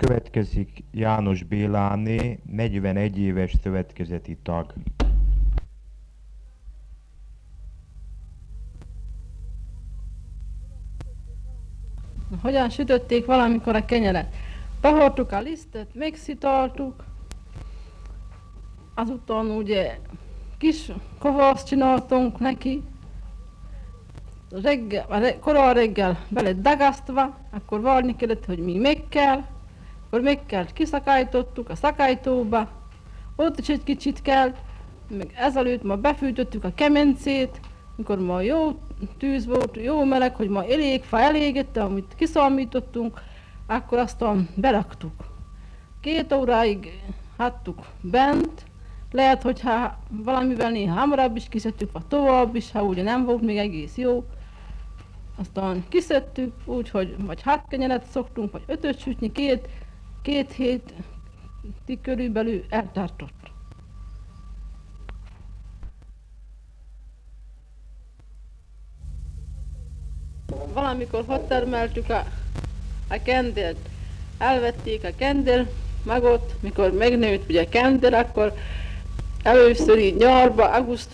Következik János Béláné, 41 éves szövetkezeti tag. Hogyan sütötték valamikor a kenyeret? Behortuk a lisztet, megszitoltuk, azután ugye kis kovarszt csináltunk neki, korai reggel bele dagasztva, akkor várni kellett, hogy mi meg kell, akkor meg kell kiszakálytottuk a szakálytóba, ott is egy kicsit kell, meg ezelőtt ma befűtöttük a kemencét, mikor ma jó tűz volt, jó meleg, hogy ma elég fa elégette, amit kiszámítottunk, akkor aztán beraktuk. 2 óráig hattuk bent, lehet, hogyha valamivel néha hamarabb is kiszedtük, vagy tovább is, ha ugye nem volt még egész jó. Aztán kiszedtük, úgyhogy vagy 6 kenyeret szoktunk, vagy 5-öt sütni, két hétig körülbelül eltartott. Valamikor ott termeltük a kendelt, elvették a kendel magot, mikor megnőtt ugye a kendel, akkor először így nyarba,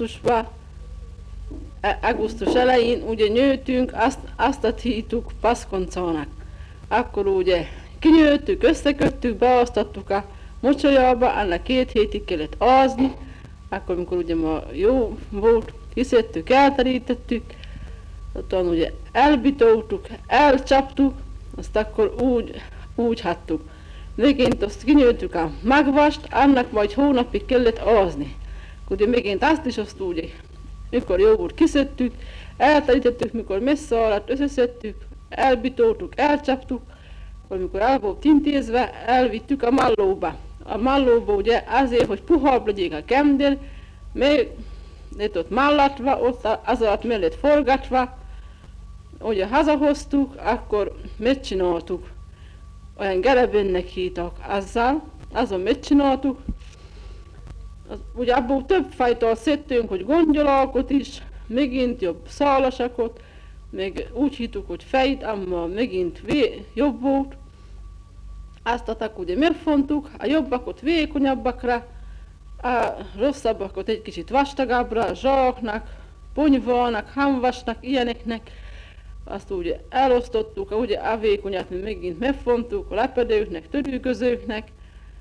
augusztus elején ugye nőttünk, azt hívtuk paszkoncának. Akkor ugye kinyőttük, összeköttük, beosztottuk a mocsolyába, annak 2 hétig kellett ázni, akkor amikor ugye ma jó volt, kiszedtük, elterítettük, utána ugye elbitoltuk, elcsaptuk, azt akkor úgy hattuk. Megint azt kinyőttük a magvast, annak majd hónapig kellett ázni. Ugye megint azt is azt úgy, mikor jó volt, kiszedtük, elterítettük, mikor messze alatt összeszedtük, elbitoltuk, elcsaptuk, akkor mikor el volt intézve, elvittük a mallóba. A mallóba ugye azért, hogy puhább legyék a kendel, még lett ott mallatva, ott az alatt mellett forgatva, ugye hazahoztuk, akkor megcsináltuk. Olyan gerebennek hívtak azon megcsináltuk. Ugye abból több fajtól szedtünk, hogy gongyolákot is, megint jobb szálasakot, meg úgy hívtuk, hogy fejt, amma megint jobb volt. Azt ugye megfontuk, a jobbakot vékonyabbakra, a rosszabbakot egy kicsit vastagabbra, zsáknak, ponyvának, hamvasnak, ilyeneknek. Azt ugye elosztottuk, ugye a vékonyat megint megfontuk, a lepedőknek, törülközőknek,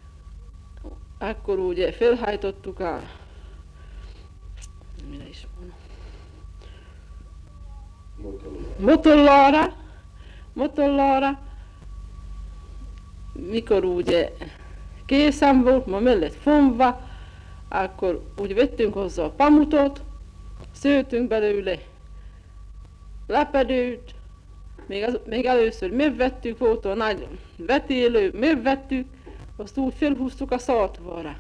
akkor ugye felhajtottuk a motollára, mikor ugye készen volt, ma mellett fonva, akkor úgy vettünk hozzá a pamutot, szőtünk belőle lepedőt, még először megvettük, volt a nagy vetélő, megvettük, azt úgy felhúztuk a szatvára.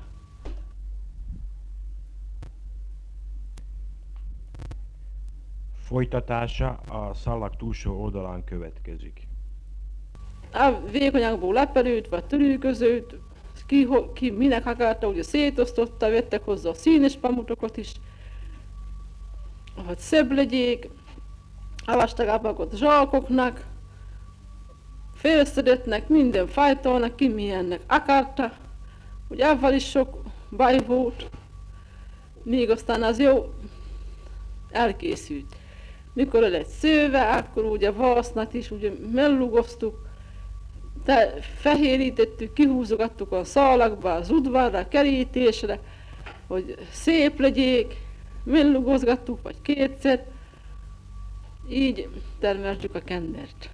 Folytatása a szalag túlsó oldalán következik. A vékonyakból lepedőt, vagy törülközőt, ki minek akarta, ugye szétosztotta, vettek hozzá a színes pamutokat is, hogy szebb legyék, a vastagabbakot zsákoknak, félszedetnek, minden fajtának, ki milyennek akarta, ugye avval is sok baj volt, még aztán az jó elkészült. Mikor lett szőve, akkor ugye vasznat is ugye mellugoztuk, fehérítettük, kihúzogattuk a szalagba, az udvarra, kerítésre, hogy szép legyék, mellugozgattuk, vagy 2-szer, így termeltük a kendert.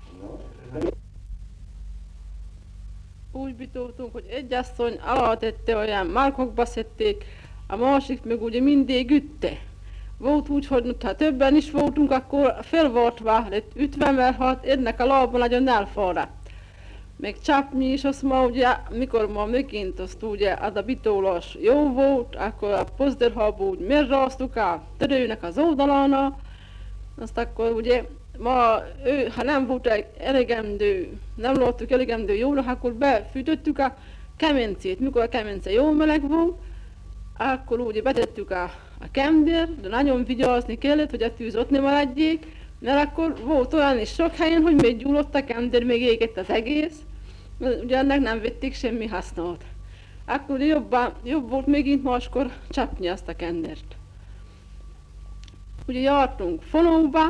Úgy bitoltunk, hogy egy asszony alá tette, olyan markokba szedték, a másik meg ugye mindig ütte. Volt úgy, hogy ha többen is voltunk, akkor felvartva lett ütve, mert hát ennek a lába nagyon elfáradt. Meg csapni is azt ma ugye, mikor ma megint azt ugye az a bitolás jó volt, akkor a pozderhába úgy megráztuk a törőnek az oldalánál, azt akkor ugye ma ha nem volt elegendő, nem láttuk elegendő jóra, akkor befűtöttük a kemencét. Mikor a kemence jó meleg volt, akkor ugye betettük a kendert, de nagyon vigyázni kellett, hogy a tűz ott nem maradjék, mert akkor volt olyan is sok helyen, hogy meggyullott a kender, még égett az egész, Ugye ennek nem vették semmi hasznot. Akkor jobb volt megint máskor csapni azt a kendert. Ugye jártunk fonóba,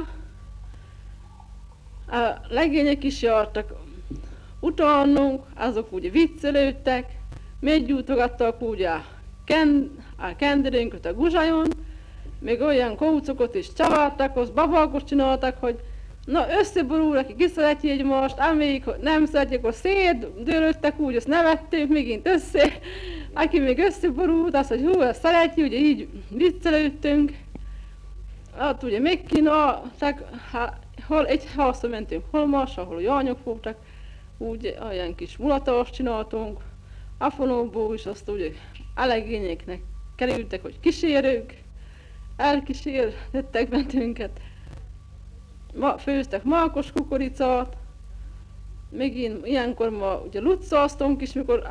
a legények is jártak utánunk, azok ugye viccelődtek, meggyújtogattak ugye a kenderünket a guzsajon, még olyan kócokat is csavartak, az babákot csináltak, hogy na összeborul, aki ki szereti egymást, amelyik nem szereti, akkor szétdőlődtek, úgy azt nevettünk, megint össze, aki még összeborult, azt, hogy hú, ezt szereti, ugye így viccelődtünk. Hát ugye megkínáltak, hol egy házba mentünk, hol más, ahol jányok voltak, úgy olyan kis mulatást csináltunk, a fonóból is azt ugye a legényeknek kerültek, hogy kísérők, elkísértettek bennünket, főztek mákos kukoricát, megint ilyenkor ma ugye lucszáztunk is, mikor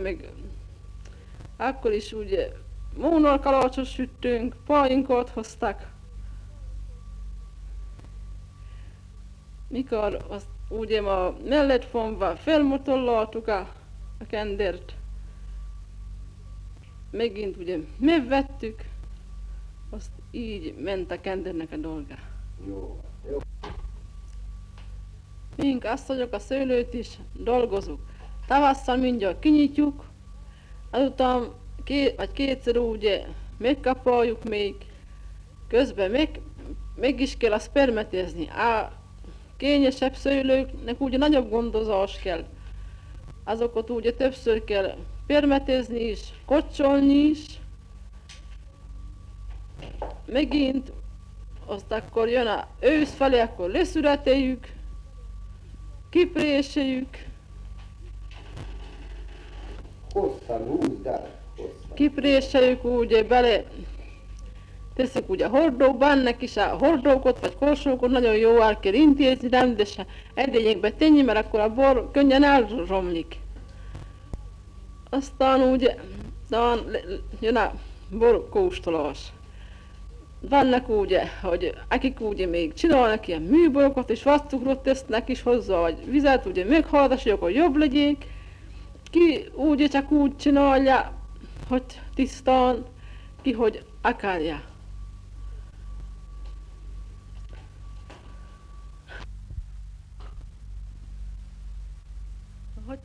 akkor is ugye mónalkalácsot süttünk, pálinkat hoztak. Mikor azt ugye ma mellett fonva felmotollaltuk a kendert, megint ugye megvettük, azt így ment a kendernek a dolga. Jó. Mink asszonyok a szőlőt is dolgozunk. Tavasszal mindjárt kinyitjuk, azután kétszer ugye megkapoljuk még, közben meg is kell azt permetezni. A kényesebb szőlőknek ugye nagyobb gondozás kell. Azokat ugye többször kell permetezni is, kocsolni is. Megint azt akkor jön a ősz felé, akkor leszületeljük, kipréseljük. Hosszan húzd el, hosszan. Kipréseljük ugye bele, teszik ugye a hordóba, ennek is a hordókot vagy korsókot nagyon jó el kell intézni, rendesen edényekbe tenni, mert akkor a bor könnyen elromlik. Aztán ugye jön a bor kóstolás. Vannak ugye, hogy akik ugye még csinálnak ilyen műborokat, és vadcukrot tesznek is hozzá, vagy vizet, ugye meghallgassak, hogy jobb legyék. Ki ugye csak úgy csinálja, hogy tisztán, ki hogy akarja. Hogy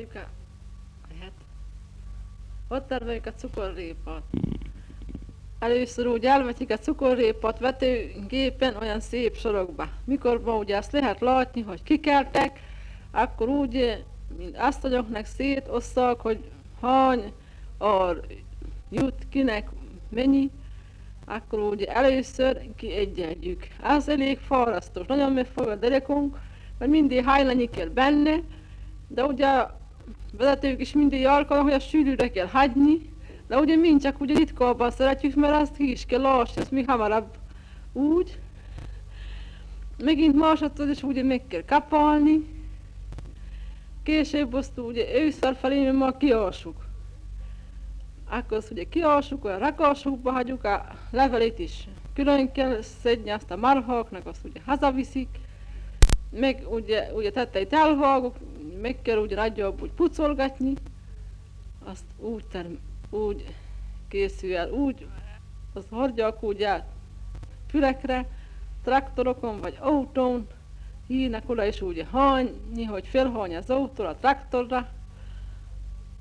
termeljük a cukorrépát? Először úgy elvetik a cukorrépát vetőgépen olyan szép sorokba. Mikor ugye azt lehet látni, hogy kikeltek, akkor úgy, mint asszonyoknak szétosszak, hogy hány ár jut kinek mennyi, akkor ugye először kiegyenljük. Az elég fárasztó, nagyon megfog a derekunk, mert mindig hajlani kell benne, de ugye a vezetők is mindig alkalom, hogy a sűrűre kell hagyni, de ugye mind csak ugye ritkábban szeretjük, mert azt ki is kell lásni, azt mi hamarabb úgy. Megint másodszor is ugye meg kell kapalni. Később azt ugye ősszel felé mi már kiássuk. Akkor azt ugye kiássuk, olyan rakásokba hagyjuk, a levelét is külön kell szedni, azt a marháknak azt ugye hazaviszik. Meg ugye tetteit elvágok, meg kell ugye nagyobb úgy pucolgatni. Azt úgy készül el, úgy azt hordják úgy át fülekre, traktorokon vagy autón, hívnak oda is úgy hányni, hogy felhányja az autóra, a traktorra.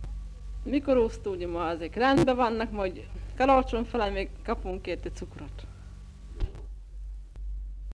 Mikor azt ugye ma ezek rendben vannak, majd karácsony felé még kapunk érte cukrot.